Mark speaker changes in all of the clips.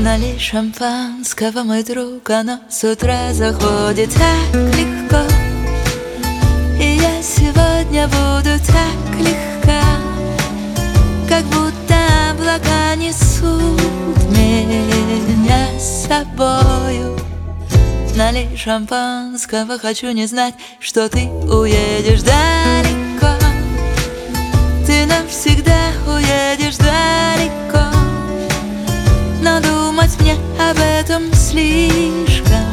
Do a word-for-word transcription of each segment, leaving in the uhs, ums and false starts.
Speaker 1: Налей шампанского, мой друг, оно с утра заходит так легко. И я сегодня буду так легка, как будто облака несут меня с собою. Налей шампанского, хочу не знать, что ты уедешь далеко. Ты навсегда уедешь далеко, но думать мне об этом слишком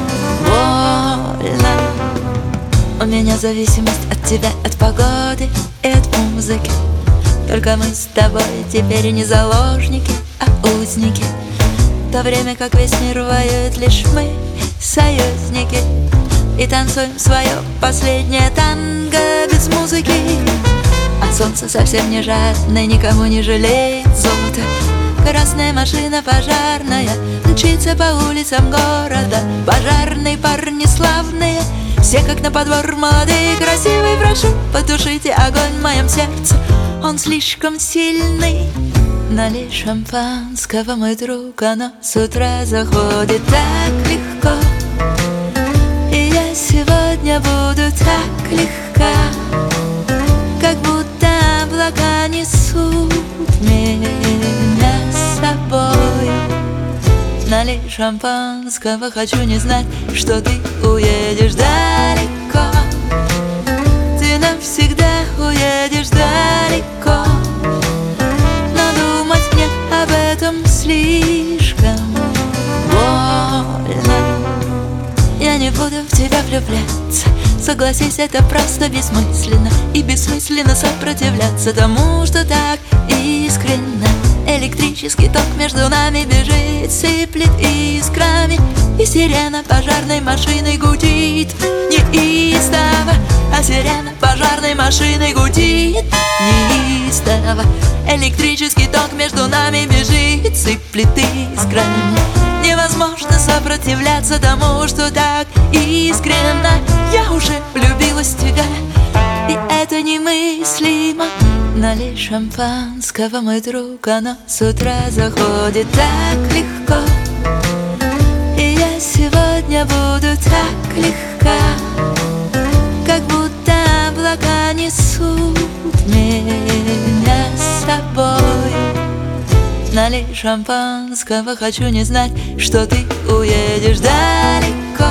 Speaker 1: больно. У меня зависимость от тебя, от погоды и от музыки. Только мы с тобой теперь не заложники, а узники. В то время как весь мир воюет, лишь мы союзники. И танцуем свое последнее танго без музыки. А солнце совсем не жадное, никому не жалеет золота. Красная машина пожарная мчится по улицам города. Пожарные парни славные, все как на подбор молодые, красивые. Прошу, потушите огонь в моем сердце, он слишком сильный. Налей шампанского, мой друг, оно с утра заходит так легко. И я сегодня буду так легка, как будто облака несут меня с собой. Налей шампанского, хочу не знать, что ты уедешь далеко. Ты навсегда уедешь далеко, но думать мне об этом слишком больно. Я не буду в тебя влюбляться, согласись, это просто бессмысленно. И бессмысленно сопротивляться тому, что так искренно. Электрический ток между нами бежит, сыплет искрами, и сирена пожарной машины гудит неистово. А сирена пожарной машины гудит неистово. Электрический ток между нами бежит, сыплет искрами. Невозможно сопротивляться тому, что так искренно. Я уже влюбилась в тебя, и это немыслимо. Налей шампанского, мой друг, оно с утра заходит так легко. И я сегодня буду так легка, как будто облака несут меня с собой. Налей шампанского, хочу не знать, что ты уедешь далеко.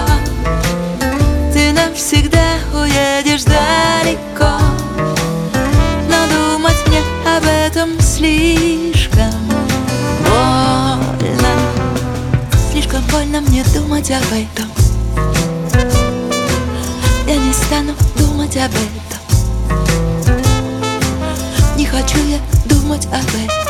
Speaker 1: Ты навсегда уедешь далеко, но думать мне об этом слишком больно. Слишком больно мне думать об этом. Я не стану думать об этом. Не хочу я думать об этом.